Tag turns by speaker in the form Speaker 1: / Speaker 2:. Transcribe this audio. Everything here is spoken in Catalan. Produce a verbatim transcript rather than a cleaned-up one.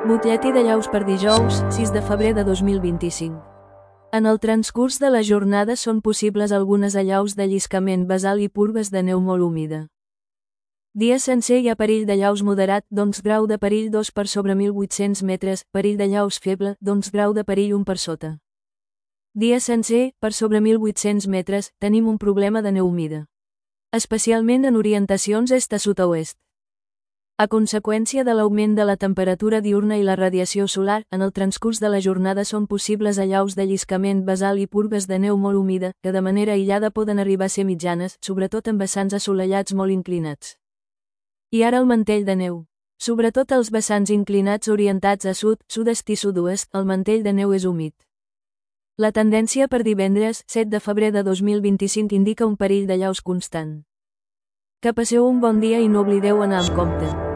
Speaker 1: Butlletí de llaus per dijous, sis de febrer de dos mil vint-i-cinc. En el transcurs de la jornada són possibles algunes allaus de lliscament basal i purgues de neu molt humida. Dia sencer hi ha perill de llaus moderat, doncs grau de perill dos per sobre mil vuit-cents metres, perill de llaus feble, doncs grau de perill un per sota. Dia sencer, per sobre mil vuit-cents metres, tenim un problema de neu humida. Especialment en orientacions est a sud-oest. A conseqüència de l'augment de la temperatura diürna i la radiació solar, en el transcurs de la jornada són possibles allaus de lliscament basal i purgues de neu molt humida, que de manera aïllada poden arribar a ser mitjanes, sobretot en vessants assolellats molt inclinats. I ara el mantell de neu. Sobretot als vessants inclinats orientats a sud, sud-est i sud-oest, el mantell de neu és humit. La tendència per divendres, set de febrer de dos mil vint-i-cinc indica un perill de llaus constant. Que passeu un bon dia i no oblideu anar amb compte.